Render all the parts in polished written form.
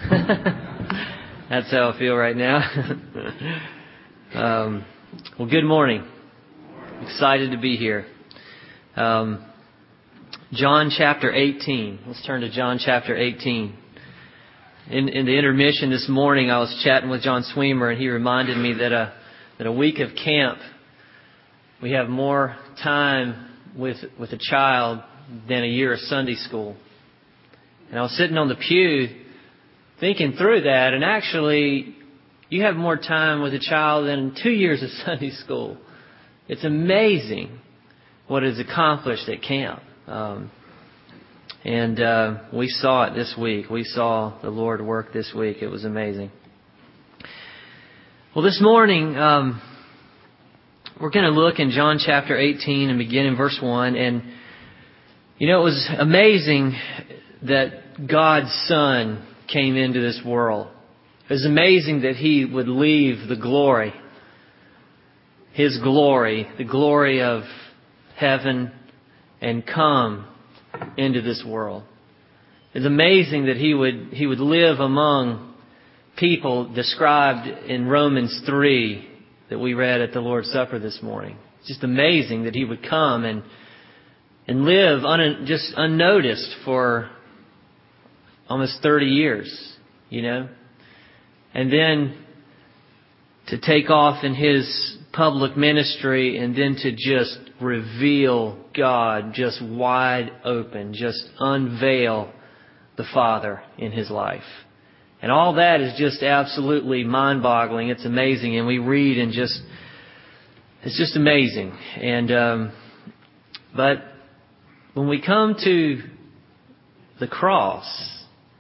That's how I feel right now. Well, good morning. Excited to be here. John chapter 18. Let's turn to John chapter 18. In the intermission this morning, I was chatting with John Sweemer, and he reminded me that a week of camp, we have more time with a child than a year of Sunday school. And I was sitting on the pew thinking through that, and actually, you have more time with a child than 2 years of Sunday school. It's amazing what is accomplished at camp. And we saw it this week. We saw the Lord work this week. It was amazing. Well, this morning, we're going to look in John chapter 18 and begin in verse 1. And, it was amazing that God's Son came into this world. It was amazing that He would leave the glory, His glory, the glory of heaven, and come into this world. It's amazing that He would live among people described in Romans 3 that we read at the Lord's Supper this morning. It's just amazing that He would come and live just unnoticed for almost 30 years, And then to take off in His public ministry and then to just reveal God just wide open, just unveil the Father in His life. And all that is just absolutely mind-boggling. It's amazing. And we read and it's just amazing. And, but when we come to the cross,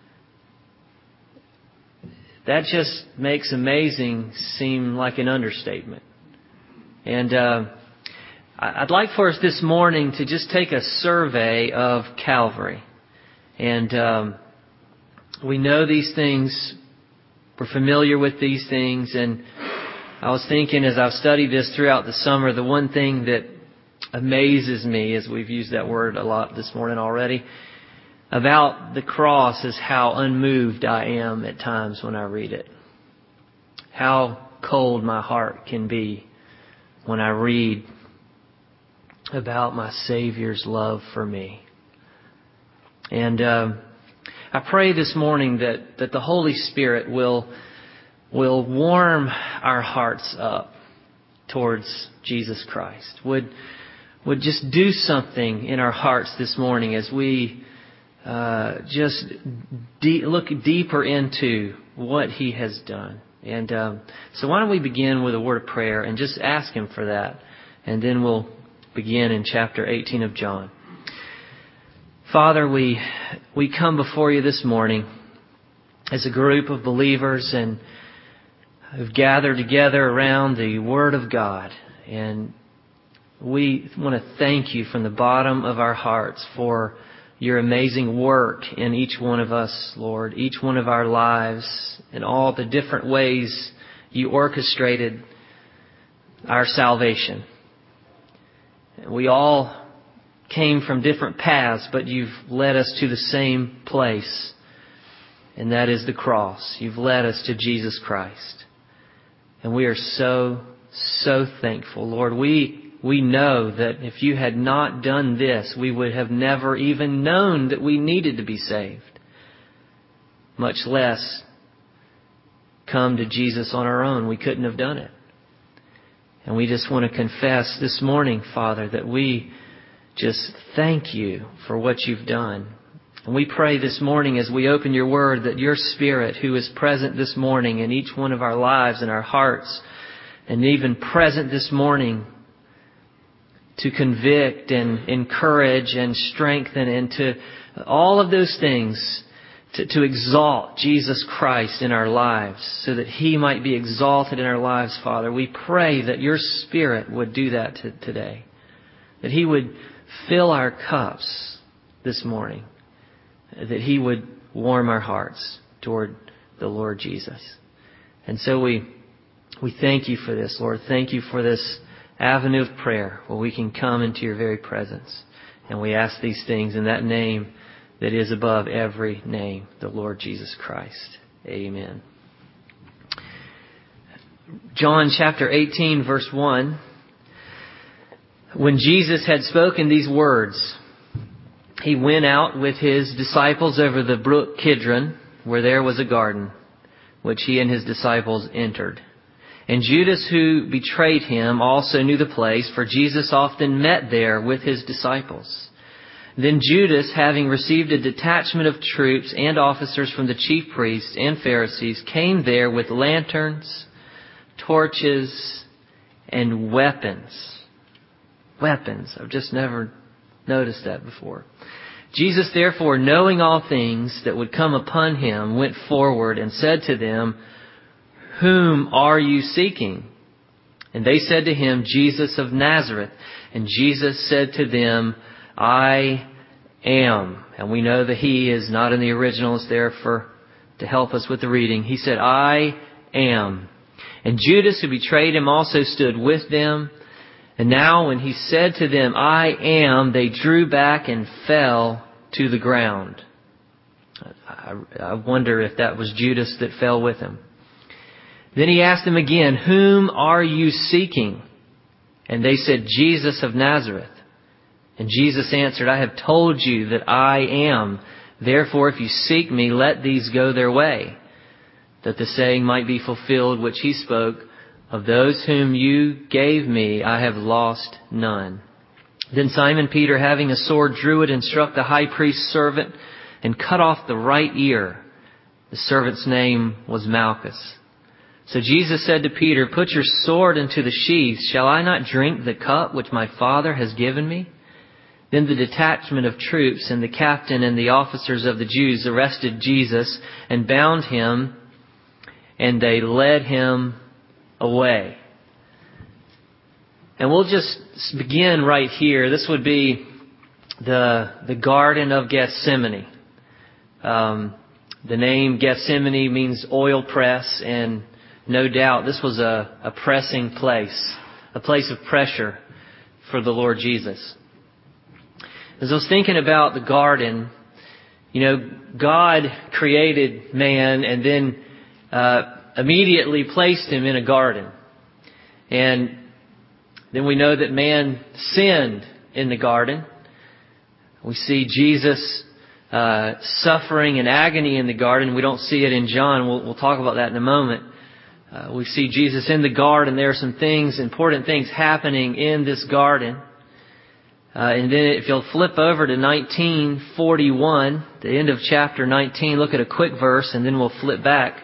that just makes amazing seem like an understatement. And I'd like for us this morning to just take a survey of Calvary. And we know these things. We're familiar with these things. And I was thinking as I've studied this throughout the summer, the one thing that amazes me, as we've used that word a lot this morning already, about the cross is how unmoved I am at times when I read it. How cold my heart can be when I read about my Savior's love for me. And I pray this morning that the Holy Spirit will warm our hearts up towards Jesus Christ. Would just do something in our hearts this morning as we look deeper into what He has done. And so why don't we begin with a word of prayer and just ask Him for that. And then we'll begin in chapter 18 of John. Father, we come before You this morning as a group of believers and have gathered together around the Word of God. And we want to thank You from the bottom of our hearts for Your amazing work in each one of us, Lord, each one of our lives, and all the different ways You orchestrated our salvation. We all came from different paths, but You've led us to the same place, and that is the cross. You've led us to Jesus Christ. And we are so, so thankful, Lord. We know that if You had not done this, we would have never even known that we needed to be saved, much less come to Jesus on our own. We couldn't have done it. And we just want to confess this morning, Father, that we just thank You for what You've done. And we pray this morning as we open Your Word that Your Spirit, who is present this morning in each one of our lives and our hearts, and even present this morning to convict and encourage and strengthen and to all of those things, to exalt Jesus Christ in our lives so that He might be exalted in our lives, Father. We pray that Your Spirit would do that today, that He would fill our cups this morning, that He would warm our hearts toward the Lord Jesus. And so we thank You for this, Lord. Thank You for this avenue of prayer where we can come into Your very presence. And we ask these things in that name that is above every name, the Lord Jesus Christ. Amen. John chapter 18, verse 1. When Jesus had spoken these words, he went out with his disciples over the brook Kidron, where there was a garden, which he and his disciples entered. And Judas, who betrayed him, also knew the place, for Jesus often met there with his disciples. Then Judas, having received a detachment of troops and officers from the chief priests and Pharisees, came there with lanterns, torches, and weapons. Weapons. I've just never noticed that before. Jesus, therefore, knowing all things that would come upon him, went forward and said to them, "Whom are you seeking?" And they said to him, "Jesus of Nazareth." And Jesus said to them, "I am." And we know that he is not in the original. It's there to help us with the reading. He said, "I am." And Judas, who betrayed him, also stood with them. And now when he said to them, "I am," they drew back and fell to the ground. I wonder if that was Judas that fell with him. Then he asked them again, "Whom are you seeking?" And they said, "Jesus of Nazareth." And Jesus answered, "I have told you that I am. Therefore, if you seek me, let these go their way, that the saying might be fulfilled which he spoke, of those whom you gave me, I have lost none." Then Simon Peter, having a sword, drew it and struck the high priest's servant and cut off the right ear. The servant's name was Malchus. So Jesus said to Peter, "Put your sword into the sheath. Shall I not drink the cup which my Father has given me?" Then the detachment of troops and the captain and the officers of the Jews arrested Jesus and bound him, and they led him away. And we'll just begin right here. This would be the Garden of Gethsemane. The name Gethsemane means oil press, and no doubt this was a pressing place, a place of pressure for the Lord Jesus. As I was thinking about the garden, God created man and then immediately placed him in a garden. And then we know that man sinned in the garden. We see Jesus suffering and agony in the garden. We don't see it in John. We'll talk about that in a moment. We see Jesus in the garden. There are some things, important things happening in this garden. And then if you'll flip over to 19:41, the end of chapter 19, look at a quick verse and then we'll flip back.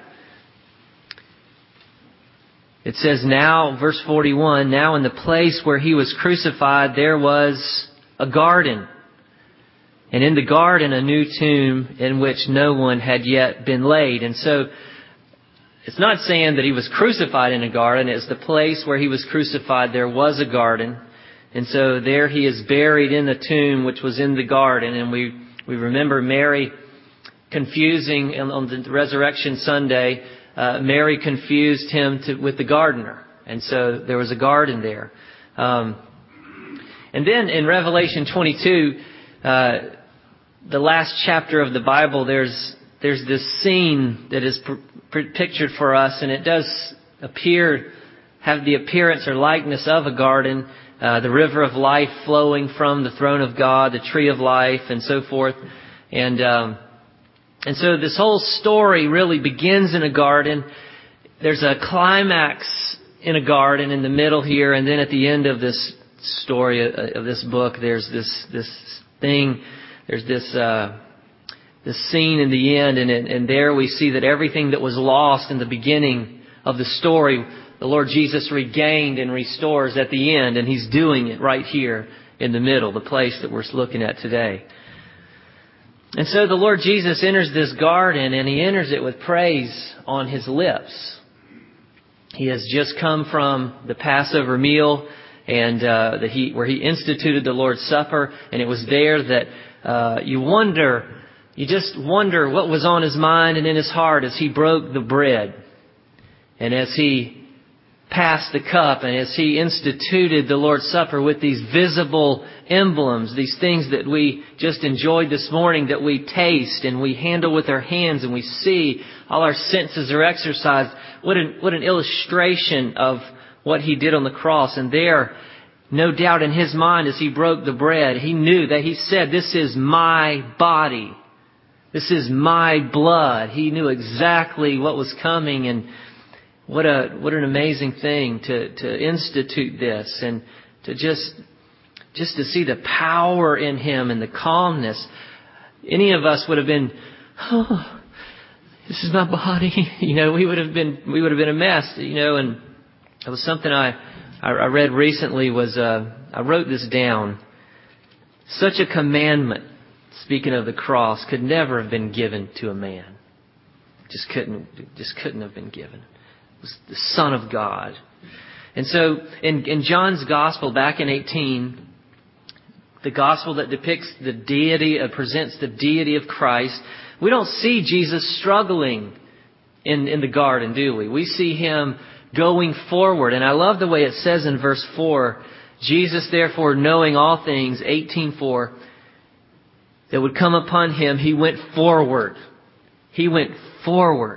It says, now, verse 41, now in the place where he was crucified, there was a garden. And in the garden, a new tomb in which no one had yet been laid. And so, it's not saying that he was crucified in a garden. It's the place where he was crucified. There was a garden. And so there he is buried in the tomb which was in the garden. And we remember Mary confusing on the Resurrection Sunday. Mary confused him with the gardener. And so there was a garden there. And then in Revelation 22, the last chapter of the Bible, there's this scene that is pictured for us, and it does have the appearance or likeness of a garden, the river of life flowing from the throne of God, the tree of life, and so forth. And so this whole story really begins in a garden. There's a climax in a garden in the middle here, and then at the end of this story of this book, there's this thing. There's this scene in the end, and there we see that everything that was lost in the beginning of the story, the Lord Jesus regained and restores at the end, and He's doing it right here in the middle, the place that we're looking at today. And so the Lord Jesus enters this garden, and He enters it with praise on His lips. He has just come from the Passover meal, and where He instituted the Lord's Supper, and it was there that you just wonder what was on His mind and in His heart as He broke the bread, and as He passed the cup and as He instituted the Lord's Supper with these visible emblems, these things that we just enjoyed this morning, that we taste and we handle with our hands and we see, all our senses are exercised. What an illustration of what He did on the cross. And there, no doubt in His mind as He broke the bread, He knew that He said, "This is my body. This is my blood." He knew exactly what was coming, and what an amazing thing to institute this and to just to see the power in Him and the calmness. Any of us would have been, "Oh, this is my body." We would have been a mess. And it was something I read recently. I wrote this down. Such a commandment, speaking of the cross, could never have been given to a man. Just couldn't have been given. It was the Son of God. And so in John's Gospel back in 18, the Gospel that depicts the deity, presents the deity of Christ, we don't see Jesus struggling in the garden, do we? We see Him going forward. And I love the way it says in verse 4, "Jesus therefore, knowing all things," 18:4, "that would come upon Him, He went forward." He went forward.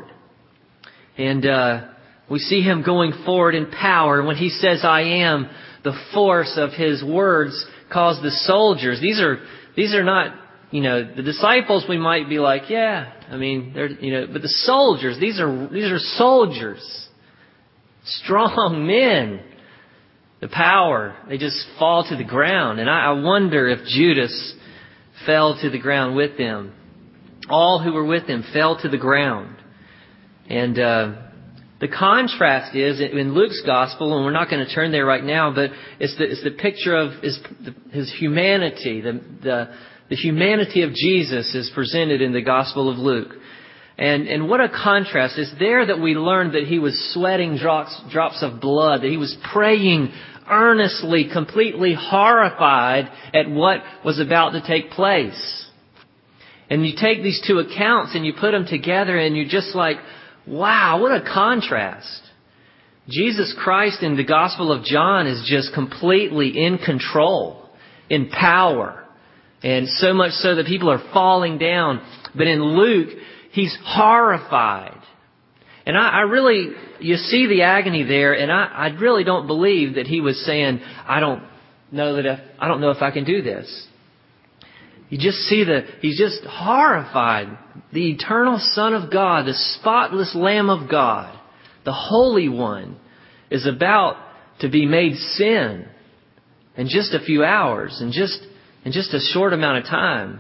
And we see Him going forward in power. When He says, "I am," the force of His words caused the soldiers. These are not, the disciples. We might be like, yeah, they're, but the soldiers. These are soldiers, strong men. The power, they just fall to the ground. And I wonder if Judas fell to the ground with them. All who were with him fell to the ground. And the contrast is in Luke's Gospel, and we're not going to turn there right now, but it's the picture of His humanity. The humanity of Jesus is presented in the Gospel of Luke. And what a contrast. It's there that we learned that He was sweating drops of blood, that He was praying earnestly, completely horrified at what was about to take place. And you take these two accounts and you put them together and you're just like, wow, what a contrast. Jesus Christ in the Gospel of John is just completely in control, in power. And so much so that people are falling down. But in Luke, He's horrified. And you see the agony there, and I really don't believe that He was saying, I don't know if I can do this. You just see He's just horrified. The eternal Son of God, the spotless Lamb of God, the Holy One, is about to be made sin in just a few hours, in just a short amount of time.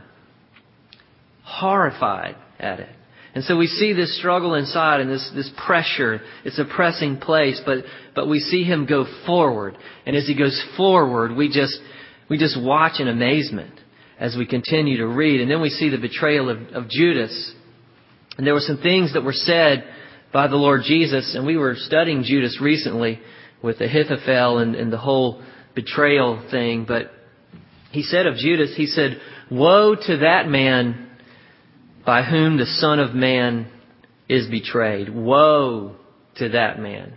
Horrified at it. And so we see this struggle inside and this pressure. It's a pressing place, but we see Him go forward. And as He goes forward, we just watch in amazement as we continue to read. And then we see the betrayal of Judas. And there were some things that were said by the Lord Jesus. And we were studying Judas recently with Ahithophel and the whole betrayal thing. But He said of Judas, He said, "Woe to that man by whom the Son of Man is betrayed." Woe to that man.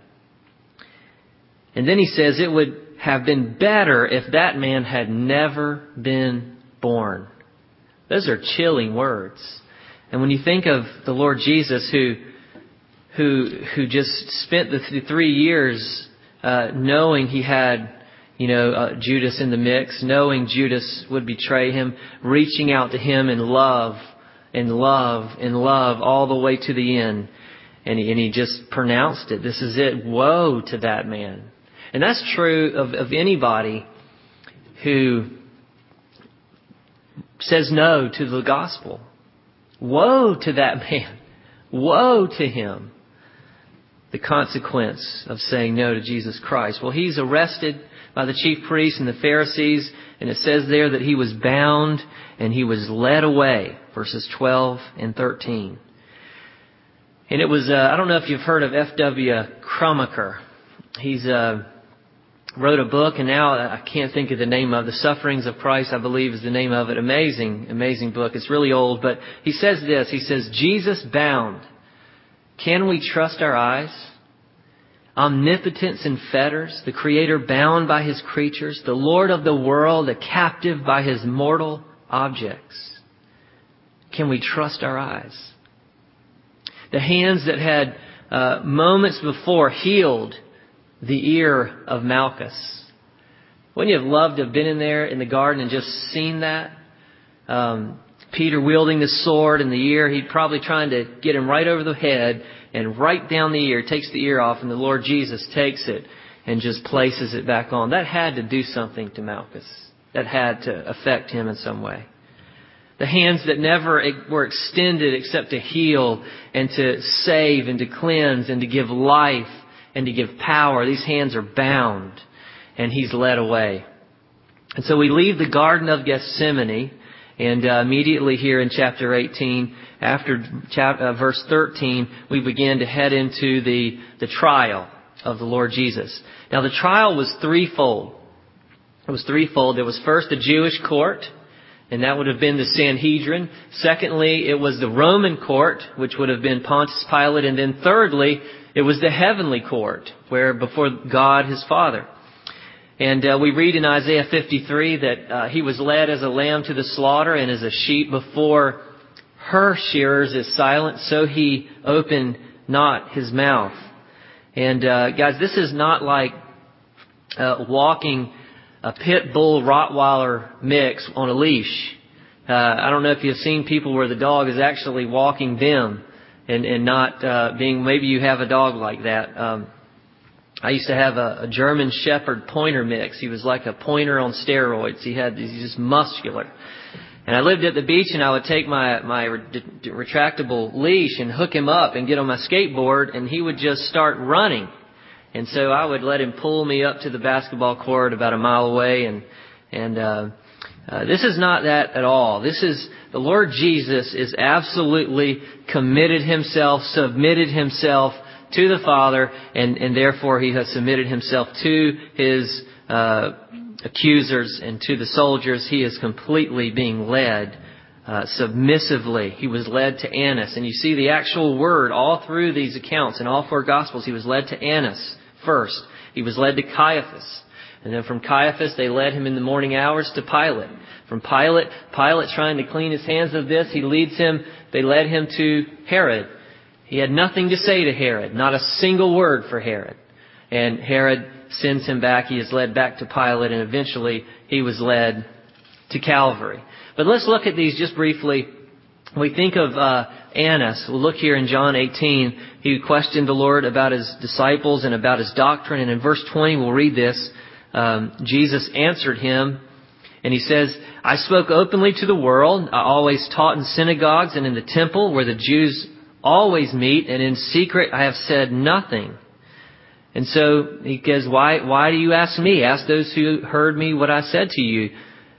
And then He says it would have been better if that man had never been born. Those are chilling words. And when you think of the Lord Jesus who just spent the 3 years knowing He had Judas in the mix, knowing Judas would betray Him, reaching out to Him in love, all the way to the end. And he just pronounced it. This is it. Woe to that man. And that's true of anybody who says no to the gospel. Woe to that man. Woe to him. The consequence of saying no to Jesus Christ. Well, He's arrested by the chief priests and the Pharisees, and it says there that He was bound and He was led away, verses 12 and 13. And it was, I don't know if you've heard of F.W. Cromaker. He's wrote a book, and now I can't think of the name of The Sufferings of Christ, I believe is the name of it. Amazing book. It's really old, but he says this. He says, "Jesus bound. Can we trust our eyes? omnipotence in fetters, the Creator bound by His creatures, the Lord of the world, a captive by His mortal objects. Can we trust our eyes? The hands that had moments before healed the ear of Malchus. Wouldn't you have loved to have been in there in the garden and just seen that? Peter wielding the sword in the ear. He'd probably trying to get him right over the head and right down the ear, takes the ear off, and the Lord Jesus takes it and just places it back on. That had to do something to Malchus. That had to affect him in some way. The hands that never were extended except to heal and to save and to cleanse and to give life and to give power. These hands are bound, and He's led away. And so we leave the Garden of Gethsemane, and immediately here in chapter 18, after verse 13, we begin to head into the trial of the Lord Jesus. Now the trial was threefold. It was threefold. There was first a Jewish court, and that would have been the Sanhedrin. Secondly, it was the Roman court, which would have been Pontius Pilate. And then thirdly, it was the heavenly court, where before God, His Father. And we read in Isaiah 53 that He was led as a lamb to the slaughter, and as a sheep before her shearers is silent, so He opened not His mouth. And guys, this is not like walking a pit bull Rottweiler mix on a leash. I don't know if you've seen people where the dog is actually walking them and not being, maybe you have a dog like that. I used to have a German Shepherd Pointer mix. He was like a pointer on steroids. He's just muscular. And I lived at the beach, and I would take my retractable leash and hook him up and get on my skateboard, and he would just start running. And so I would let him pull me up to the basketball court about a mile away. And this is not that at all. This is the Lord Jesus is absolutely committed Himself, submitted Himself to the Father, and therefore He has submitted Himself to His accusers and to the soldiers. He is completely being led submissively. He was led to Annas. And you see the actual word all through these accounts in all four Gospels. He was led to Annas first. He was led to Caiaphas. And then from Caiaphas, they led Him in the morning hours to Pilate. From Pilate trying to clean his hands of this, they led Him to Herod. He had nothing to say to Herod, not a single word for Herod. And Herod sends Him back. He is led back to Pilate, and eventually He was led to Calvary. But let's look at these just briefly. We think of Annas. We'll look here in John 18. He questioned the Lord about His disciples and about His doctrine. And in verse 20, we'll read this. Jesus answered him, and He says, I spoke openly to the world. I always taught in synagogues and in the temple where the Jews always meet, and in secret I have said nothing. And so He goes, why do you ask me? Ask those who heard me what I said to you.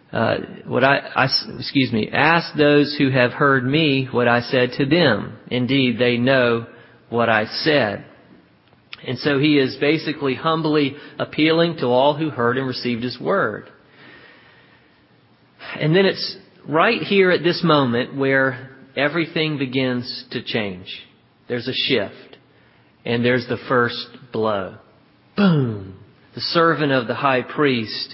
Ask those who have heard me what I said to them. Indeed, they know what I said. And so He is basically humbly appealing to all who heard and received His word. And then it's right here at this moment where everything begins to change. There's a shift. And there's the first blow. Boom! The servant of the high priest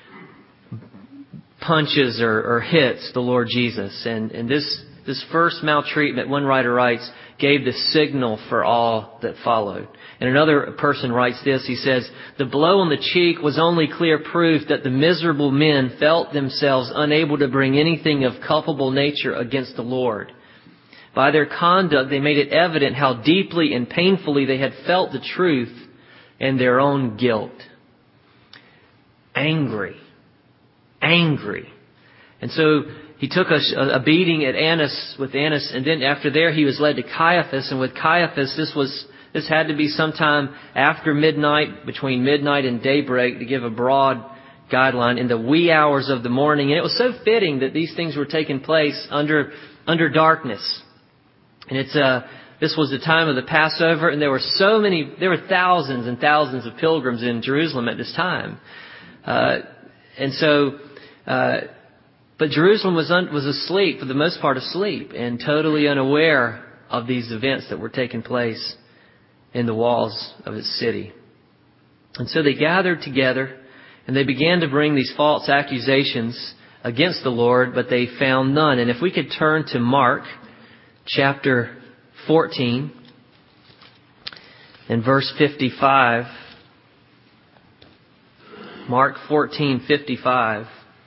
punches or hits the Lord Jesus. And this first maltreatment, one writer writes, gave the signal for all that followed. And another person writes this. He says, the blow on the cheek was only clear proof that the miserable men felt themselves unable to bring anything of culpable nature against the Lord. By their conduct, they made it evident how deeply and painfully they had felt the truth and their own guilt. Angry. And so He took a beating at Annas, and then after there He was led to Caiaphas. And with Caiaphas, this had to be sometime after midnight, between midnight and daybreak, to give a broad guideline, in the wee hours of the morning. And it was so fitting that these things were taking place under darkness. And this was the time of the Passover, and there were thousands and thousands of pilgrims in Jerusalem at this time. But Jerusalem was asleep, for the most part asleep, and totally unaware of these events that were taking place in the walls of its city. And so they gathered together and they began to bring these false accusations against the Lord, but they found none. And if we could turn to Mark chapter 14 and verse 55. Mark 14:55.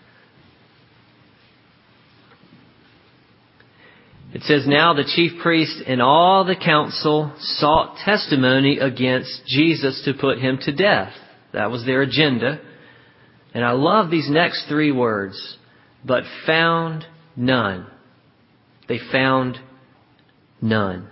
It says, "Now the chief priest and all the council sought testimony against Jesus to put him to death." That was their agenda. And I love these next three words. But found none. They found none.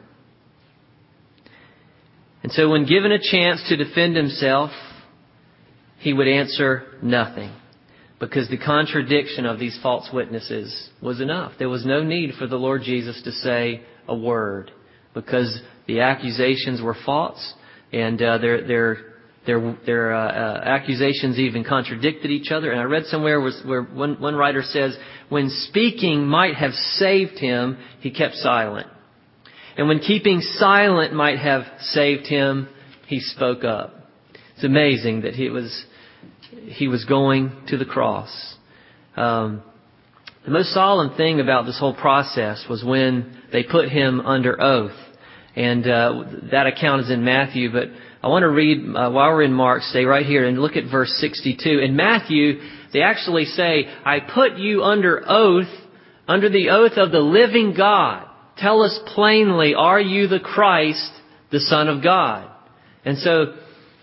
And so when given a chance to defend himself, he would answer nothing. Because the contradiction of these false witnesses was enough. There was no need for the Lord Jesus to say a word, because the accusations were false, and their accusations even contradicted each other. And I read somewhere where one writer says, when speaking might have saved him, he kept silent. And when keeping silent might have saved him, he spoke up. It's amazing that he was going to the cross. The most solemn thing about this whole process was when they put him under oath. And that account is in Matthew. But I want to read, while we're in Mark, stay right here and look at verse 62. In Matthew, they actually say, "I put you under oath, under the oath of the living God. Tell us plainly, are you the Christ, the Son of God?" And so,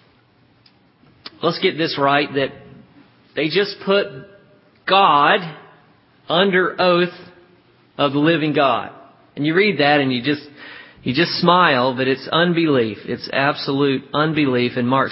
let's get this right, that they just put God under oath of the living God. And you read that and you just smile, but it's unbelief. It's absolute unbelief. In Mark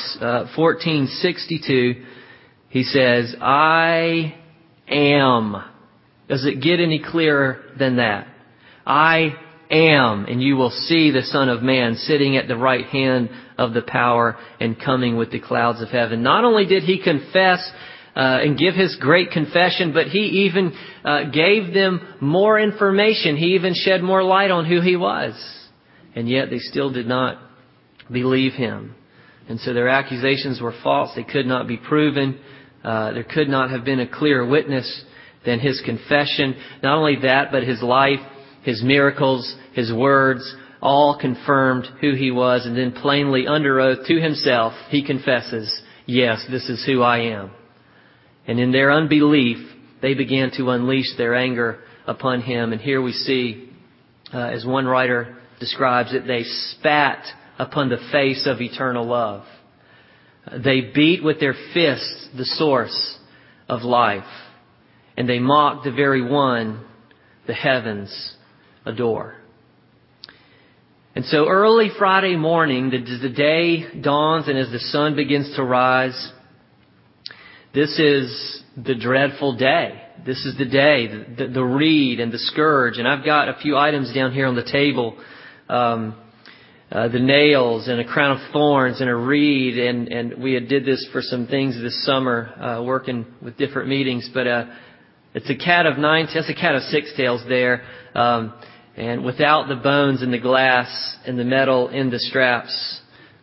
14:62, he says, "I am." Does it get any clearer than that? "I am, and you will see the Son of Man sitting at the right hand of the power and coming with the clouds of heaven." Not only did he confess and give his great confession, but he even gave them more information. He even shed more light on who he was. And yet they still did not believe him. And so their accusations were false. They could not be proven. There could not have been a clearer witness than his confession. Not only that, but his life, his miracles, his words, all confirmed who he was. And then plainly under oath to himself, he confesses, "Yes, this is who I am." And in their unbelief, they began to unleash their anger upon him. And here we see, as one writer describes it, they spat upon the face of eternal love. They beat with their fists the source of life. And they mocked the very one the heavens adore. And so early Friday morning, as the day dawns and as the sun begins to rise, this is the dreadful day. This is the day, the reed and the scourge. And I've got a few items down here on the table. The nails and a crown of thorns and a reed. And we did this for some things this summer, working with different meetings. But it's a cat of that's a cat of six tails there. And without the bones and the glass and the metal in the straps.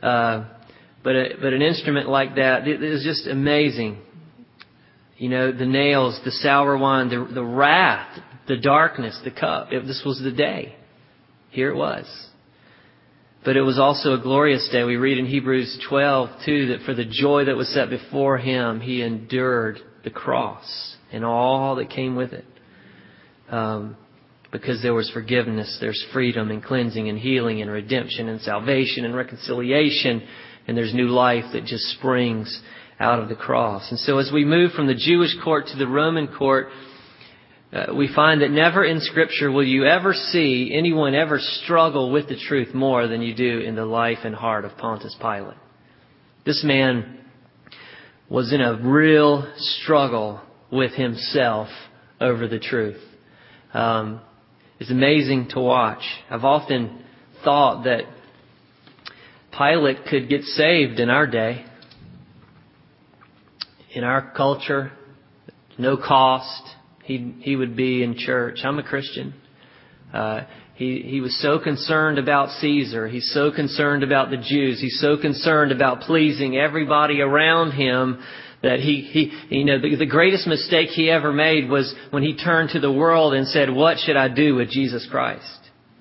But an instrument like that, it is just amazing. You know, the nails, the sour wine, the wrath, the darkness, the cup. This was the day. Here it was. But it was also a glorious day. We read in Hebrews 12:2 that for the joy that was set before him, he endured the cross and all that came with it. Because there was forgiveness, there's freedom and cleansing and healing and redemption and salvation and reconciliation. And there's new life that just springs out of the cross. And so as we move from the Jewish court to the Roman court, we find that never in Scripture will you ever see anyone ever struggle with the truth more than you do in the life and heart of Pontius Pilate. This man was in a real struggle with himself over the truth. It's amazing to watch. I've often thought that Pilate could get saved in our day. In our culture, no cost, he would be in church. I'm a Christian. He was so concerned about Caesar. He's so concerned about the Jews. He's so concerned about pleasing everybody around him that the greatest mistake he ever made was when he turned to the world and said, "What should I do with Jesus Christ?"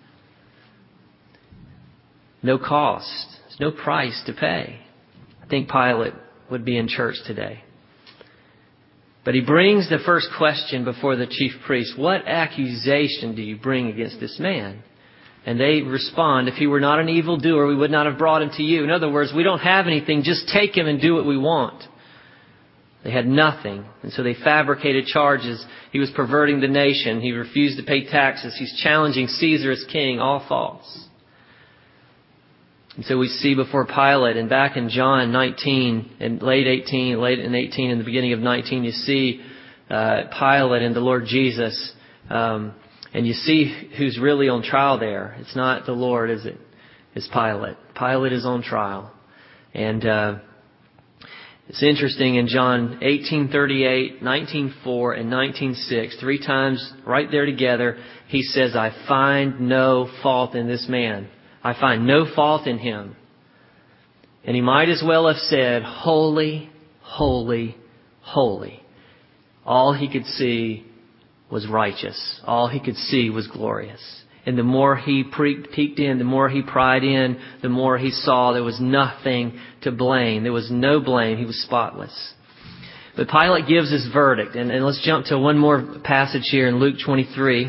No cost. There's no price to pay. I think Pilate would be in church today. But he brings the first question before the chief priest. "What accusation do you bring against this man?" And they respond, "If he were not an evildoer, we would not have brought him to you." In other words, we don't have anything. Just take him and do what we want. They had nothing. And so they fabricated charges. He was perverting the nation. He refused to pay taxes. He's challenging Caesar as king. All false. And so we see before Pilate, and back in John 19, and late in 18, and the beginning of 19, you see Pilate and the Lord Jesus. And you see who's really on trial there. It's not the Lord, is it? It's Pilate. Pilate is on trial. And it's interesting in John 18:38, 19:4, and 19:6, 3 times right there together, he says, "I find no fault in this man. I find no fault in him." And he might as well have said, "Holy, holy, holy." All he could see was righteous. All he could see was glorious. And the more he peeked in, the more he pried in, the more he saw there was nothing to blame. There was no blame. He was spotless. But Pilate gives his verdict. And let's jump to one more passage here in Luke 23.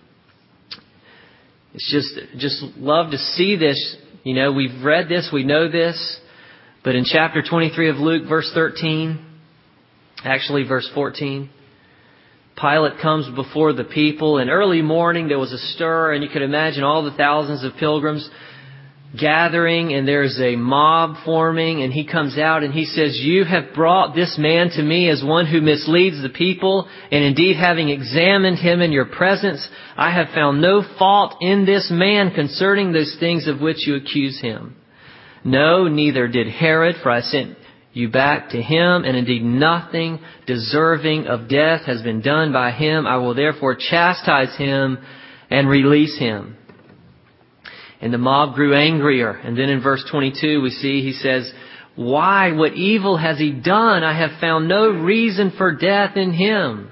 It's just love to see this. You know, we've read this, we know this. But in chapter 23 of Luke, verse 13, actually verse 14, Pilate comes before the people. In early morning there was a stir, and you could imagine all the thousands of pilgrims gathering, and there's a mob forming, and he comes out and he says, "You have brought this man to me as one who misleads the people, and indeed having examined him in your presence, I have found no fault in this man concerning those things of which you accuse him. No, neither did Herod, for I sent you back to him, and indeed nothing deserving of death has been done by him. I will therefore chastise him and release him." And the mob grew angrier. And then in verse 22 we see he says, "Why? What evil has he done? I have found no reason for death in him."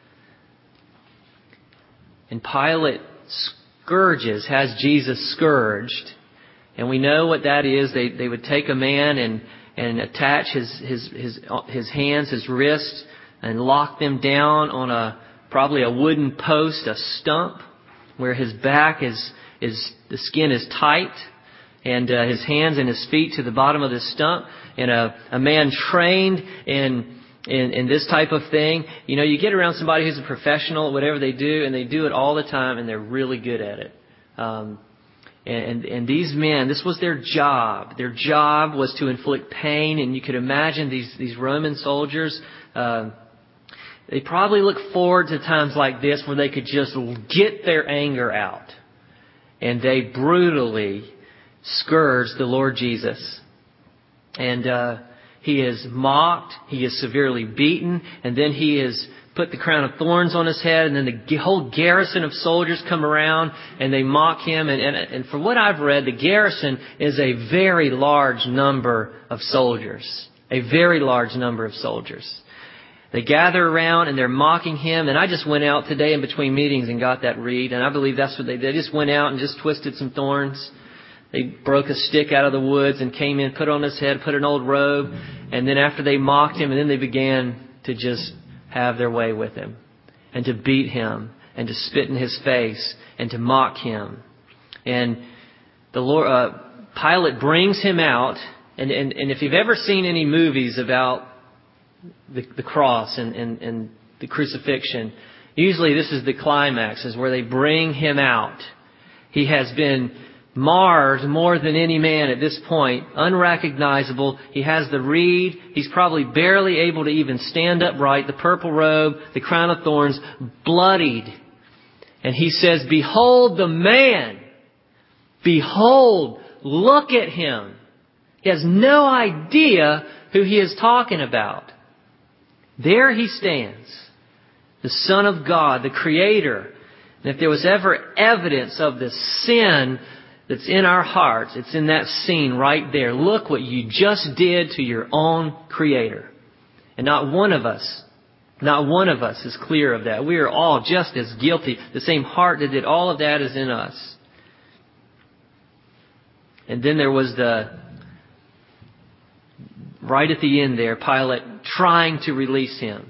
And Pilate has Jesus scourged. And we know what that is. They would take a man and attach his hands, his wrists, and lock them down on probably a wooden post, a stump, where his back the skin is tight, and his hands and his feet to the bottom of the stump. And a man trained in this type of thing, you know, you get around somebody who's a professional, whatever they do, and they do it all the time, and they're really good at it. And these men, this was their job. Their job was to inflict pain, and you could imagine these Roman soldiers, they probably look forward to times like this where they could just get their anger out. And they brutally scourged the Lord Jesus. And he is mocked, he is severely beaten, and then he is put the crown of thorns on his head, and then the whole garrison of soldiers come around and they mock him. And from what I've read, the garrison is a very large number of soldiers. A very large number of soldiers. They gather around and they're mocking him. And I just went out today in between meetings and got that read. And I believe that's what they did. They just went out and just twisted some thorns. They broke a stick out of the woods and came in, put it on his head, put an old robe. And then after they mocked him, and then they began to just have their way with him. And to beat him. And to spit in his face. And to mock him. And the Lord, Pilate brings him out. And if you've ever seen any movies about the cross and the crucifixion, usually this is the climax, is where they bring him out. He has been marred more than any man at this point, unrecognizable. He has the reed. He's probably barely able to even stand upright. The purple robe, the crown of thorns, bloodied. And he says, "Behold the man! Behold, look at him!" He has no idea who he is talking about. There he stands, the Son of God, the Creator. And if there was ever evidence of the sin that's in our hearts, it's in that scene right there. Look what you just did to your own Creator. And not one of us is clear of that. We are all just as guilty. The same heart that did all of that is in us. And then there was right at the end there, Pilate trying to release him.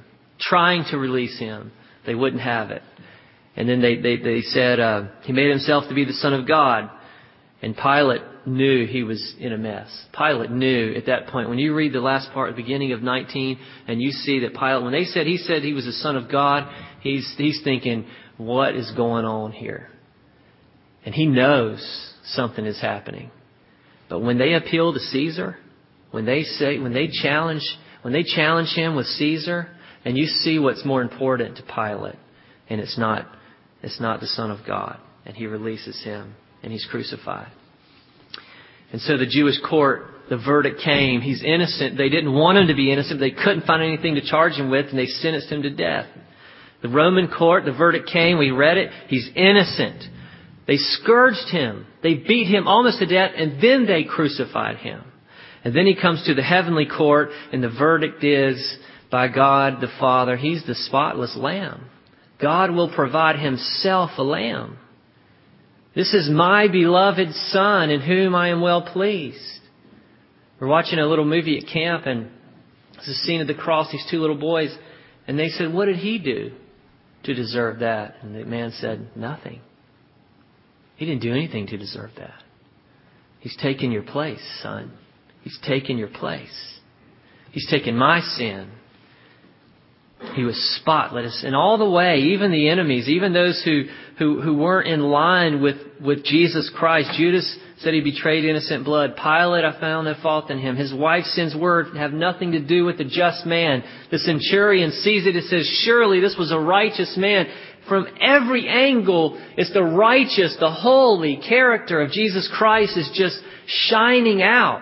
They wouldn't have it. And then they said, he made himself to be the Son of God. And Pilate knew he was in a mess. Pilate knew at that point. When you read the last part, the beginning of 19, and you see that Pilate, when he said he was the Son of God, he's thinking, what is going on here? And he knows something is happening. But when they appeal to Caesar, when they challenge him with Caesar, and you see what's more important to Pilate, and it's not the Son of God, and he releases him, and he's crucified. And so the Jewish court, the verdict came. He's innocent. They didn't want him to be innocent. They couldn't find anything to charge him with, and they sentenced him to death. The Roman court, the verdict came. We read it. He's innocent. They scourged him. They beat him almost to death, and then they crucified him. And then he comes to the heavenly court, and the verdict is, by God the Father, he's the spotless lamb. God will provide himself a lamb. This is my beloved Son in whom I am well pleased. We're watching a little movie at camp, and there's a scene of the cross, these two little boys, and they said, what did he do to deserve that? And the man said, nothing. He didn't do anything to deserve that. He's taken your place, son. He's taken your place. He's taken my sin. He was spotless. And all the way, even the enemies, even those who weren't in line with Jesus Christ. Judas said he betrayed innocent blood. Pilate, I found no fault in him. His wife's sins have nothing to do with the just man. The centurion sees it and says, surely this was a righteous man. From every angle, it's the righteous, the holy character of Jesus Christ is just shining out.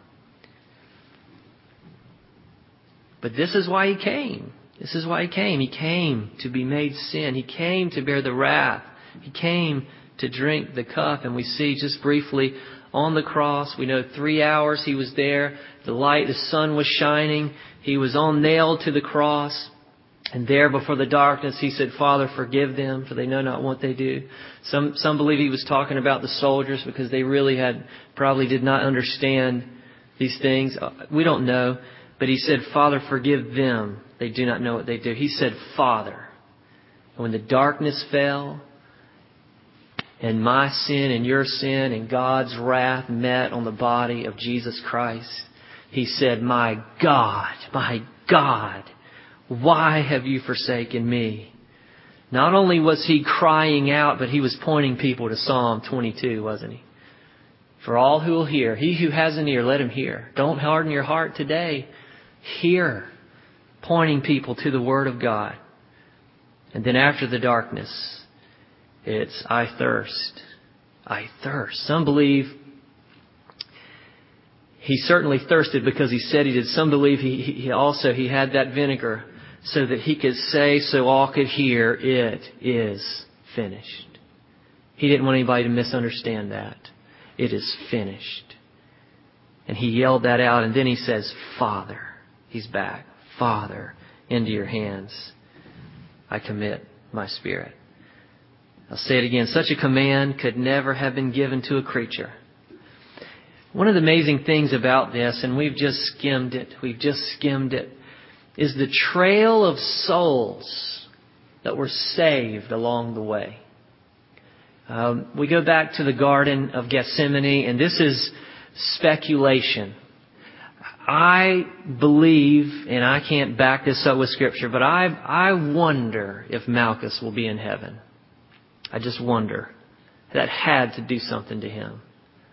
But this is why he came. This is why he came. He came to be made sin. He came to bear the wrath. He came to drink the cup. And we see just briefly on the cross, we know 3 hours he was there. The sun was shining. He was nailed to the cross. And there before the darkness, he said, Father, forgive them, for they know not what they do. Some believe he was talking about the soldiers because they really probably did not understand these things. We don't know. But he said, Father, forgive them. They do not know what they do. He said, Father. And when the darkness fell, and my sin and your sin and God's wrath met on the body of Jesus Christ, he said, my God, why have you forsaken me? Not only was he crying out, but he was pointing people to Psalm 22, wasn't he? For all who will hear, he who has an ear, let him hear. Don't harden your heart today. Hear, pointing people to the Word of God. And then after the darkness, it's, I thirst. I thirst. Some believe he certainly thirsted because he said he did. Some believe he had that vinegar so that he could say so all could hear, it is finished. He didn't want anybody to misunderstand that. It is finished. And he yelled that out, and then he says, Father. He's back. Father, into your hands I commit my spirit. I'll say it again. Such a command could never have been given to a creature. One of the amazing things about this, and we've just skimmed it, is the trail of souls that were saved along the way. We go back to the Garden of Gethsemane, and this is speculation. I believe, and I can't back this up with Scripture, but I wonder if Malchus will be in heaven. I just wonder. That had to do something to him.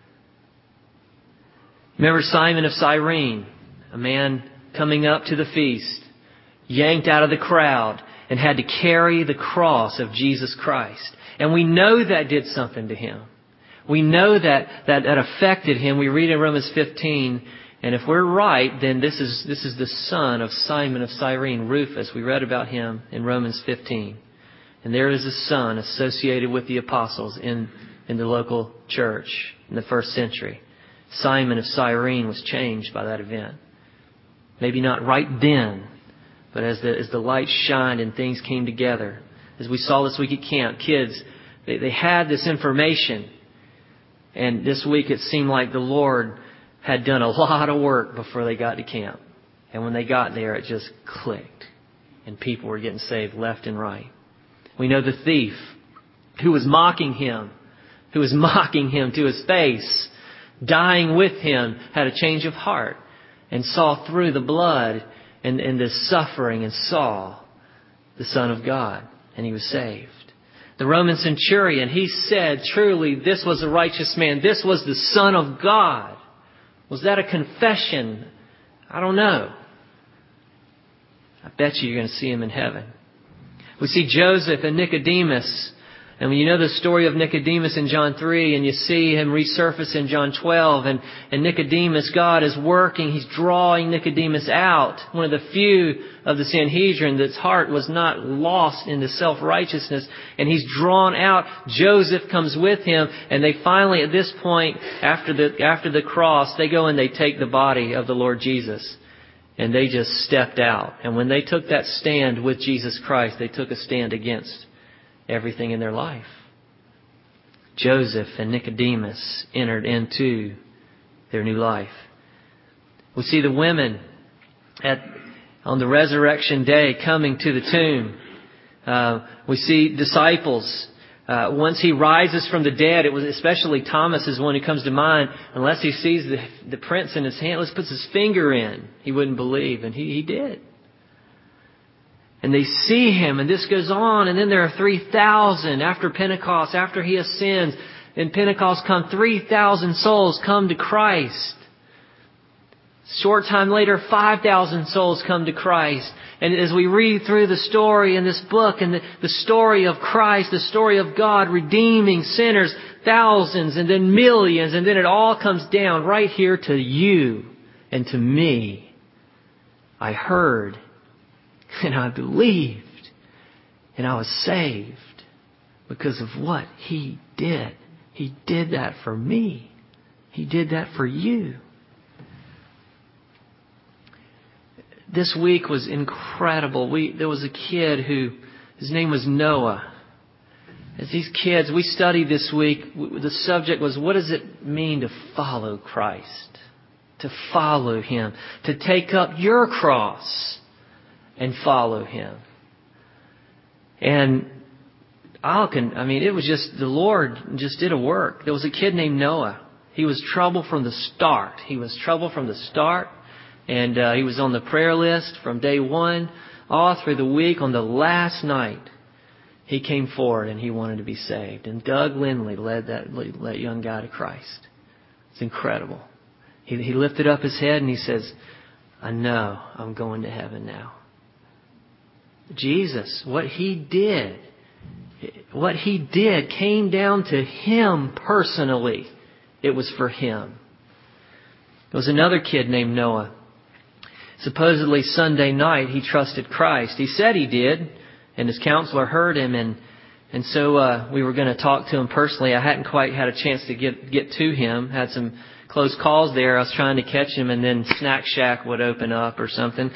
Remember Simon of Cyrene, a man coming up to the feast, yanked out of the crowd, and had to carry the cross of Jesus Christ. And we know that did something to him. We know that affected him. We read in Romans 15, and if we're right, then this is the son of Simon of Cyrene, Rufus. We read about him in Romans 15. And there is a son associated with the apostles in the local church in the first century. Simon of Cyrene was changed by that event. Maybe not right then, but as the light shined and things came together. As we saw this week at camp, kids, they had this information. And this week it seemed like the Lord had done a lot of work before they got to camp. And when they got there, it just clicked. And people were getting saved left and right. We know the thief who was mocking him to his face, dying with him, had a change of heart and saw through the blood and the suffering and saw the Son of God. And he was saved. The Roman centurion, he said, truly, this was a righteous man. This was the Son of God. Was that a confession? I don't know. I bet you're going to see him in heaven. We see Joseph and Nicodemus. And when you know the story of Nicodemus in John 3 and you see him resurface in John 12 and Nicodemus, God is working. He's drawing Nicodemus out. One of the few of the Sanhedrin that's heart was not lost into self-righteousness. And he's drawn out. Joseph comes with him. And they finally, at this point, after the cross, they go and they take the body of the Lord Jesus. And they just stepped out. And when they took that stand with Jesus Christ, they took a stand against everything in their life. Joseph and Nicodemus entered into their new life. We see the women on the resurrection day coming to the tomb. We see disciples. Once he rises from the dead, it was especially Thomas is one who comes to mind. Unless he sees the prints in his hand, let's put his finger in, he wouldn't believe. And he did. And they see him, and this goes on, and then there are 3,000 after Pentecost, after he ascends. In Pentecost come 3,000 souls come to Christ. Short time later, 5,000 souls come to Christ. And as we read through the story in this book, and the story of Christ, the story of God redeeming sinners, thousands and then millions, and then it all comes down right here to you and to me. I heard. And I believed. And I was saved because of what He did. He did that for me. He did that for you. This week was incredible. There was a kid his name was Noah. As these kids, we studied this week, the subject was, what does it mean to follow Christ? To follow Him. To take up your cross and follow Him. And it was just, the Lord just did a work. There was a kid named Noah. He was trouble from the start. And he was on the prayer list from day one, all through the week. On the last night, he came forward and he wanted to be saved. And Doug Lindley led that young guy to Christ. It's incredible. He lifted up his head and he says, I know I'm going to heaven now. Jesus, what He did came down to Him personally. It was for Him. There was another kid named Noah. Supposedly Sunday night he trusted Christ. He said he did, and his counselor heard him, and so we were going to talk to him personally. I hadn't quite had a chance to get to him. Had some close calls there. I was trying to catch him, and then Snack Shack would open up or something,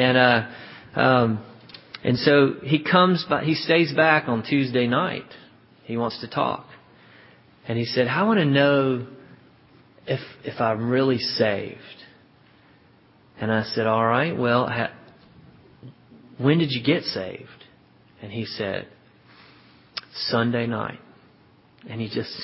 and so he stays back on Tuesday night. He wants to talk. And he said, I want to know if I'm really saved. And I said, all right, well, when did you get saved? And he said, Sunday night. And he just...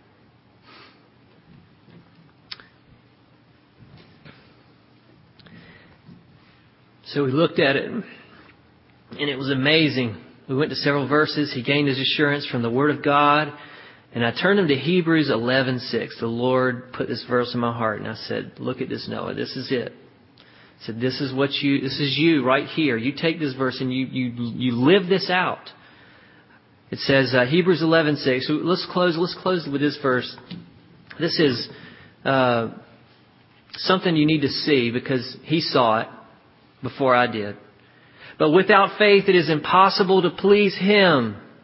So we looked at it. And it was amazing. We went to several verses. He gained his assurance from the Word of God. And I turned him to Hebrews 11:6. The Lord put this verse in my heart. And I said, look at this, Noah. This is it. I said, this is you right here. You take this verse and you live this out. It says, Hebrews 11:6. So let's close with this verse. This is something you need to see because he saw it before I did. But without faith, it is impossible to please Him.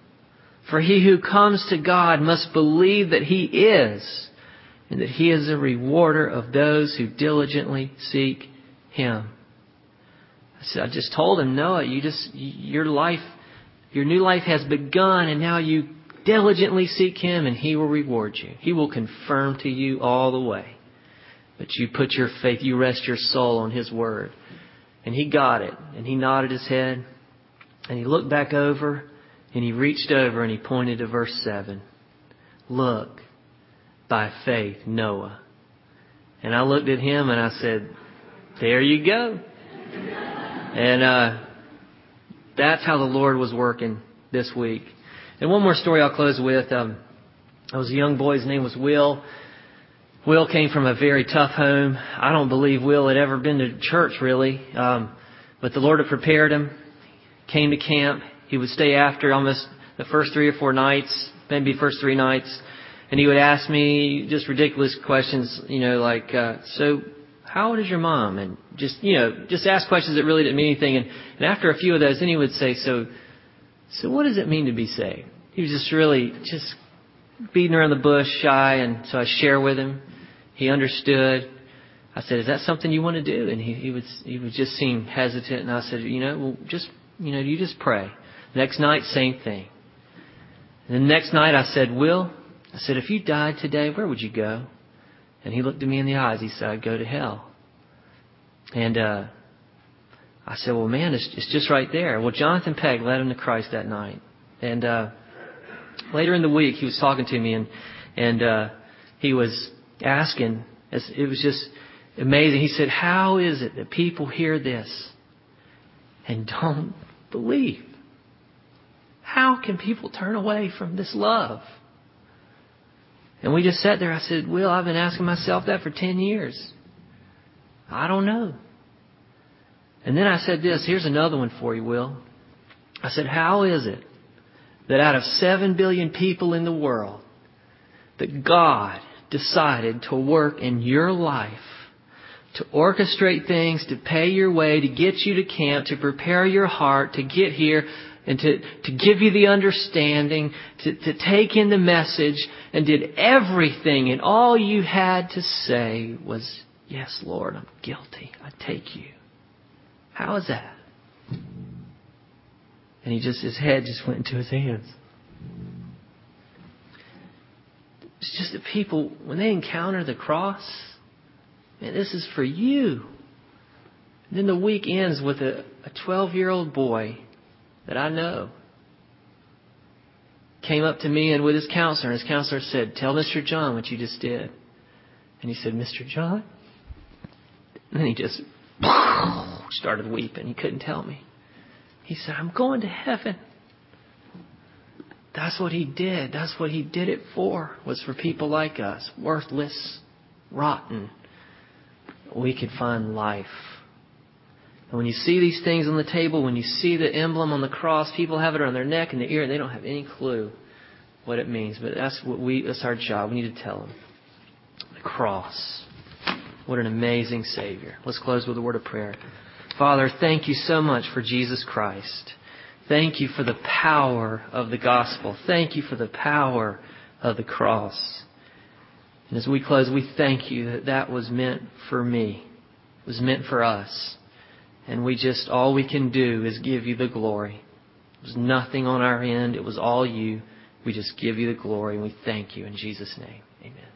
For he who comes to God must believe that He is, and that He is a rewarder of those who diligently seek Him. I just told him, Noah, your new life has begun, and now you diligently seek Him, and He will reward you. He will confirm to you all the way. But you put your faith, you rest your soul on His word. And he got it, and he nodded his head, and he looked back over, and he reached over, and he pointed to verse 7. Look, by faith, Noah. And I looked at him, and I said, there you go. And that's how the Lord was working this week. And one more story I'll close with. I was a young boy. His name was Will. Will came from a very tough home. I don't believe Will had ever been to church, really. But the Lord had prepared him. Came to camp. He would stay after almost the first 3 or 4 nights, maybe first 3 nights. And he would ask me just ridiculous questions, like, so how old is your mom? And just ask questions that really didn't mean anything. And after a few of those, then he would say, so what does it mean to be saved? He was just really beating around the bush, shy. And so I share with him. He understood. I said, is that something you want to do? And he would just seem hesitant. And I said, you just pray. Next night, same thing. And the next night I said, Will, if you died today, where would you go? And he looked at me in the eyes. He said, I'd go to hell. And I said, well, man, it's just right there. Well, Jonathan Pegg led him to Christ that night. And later in the week, he was talking to me, and he was asking, it was just amazing. He said, how is it that people hear this and don't believe? How can people turn away from this love? And we just sat there. I said, Will, I've been asking myself that for 10 years. I don't know. And then I said this, here's another one for you, Will. I said, how is it that out of 7 billion people in the world, that God decided to work in your life, to orchestrate things, to pay your way, to get you to camp, to prepare your heart, to get here, and to give you the understanding, to take in the message, and did everything, and all you had to say was, yes, Lord, I'm guilty. I take you. How is that? And his head just went into his hands. It's just that people, when they encounter the cross, man, this is for you. And then the week ends with a 12-year-old boy that I know came up to me and with his counselor. And his counselor said, tell Mr. John what you just did. And he said, Mr. John? And then he just started weeping. He couldn't tell me. He said, I'm going to heaven. That's what he did. That's what he did it for. Was for people like us. Worthless, rotten. We could find life. And when you see these things on the table, when you see the emblem on the cross, people have it around their neck and their ear, and they don't have any clue what it means. But that's our job. We need to tell them. The cross. What an amazing Savior. Let's close with a word of prayer. Father, thank you so much for Jesus Christ. Thank you for the power of the gospel. Thank you for the power of the cross. And as we close, we thank you that was meant for me. It was meant for us. And all we can do is give you the glory. It was nothing on our end. It was all you. We just give you the glory and we thank you in Jesus' name. Amen.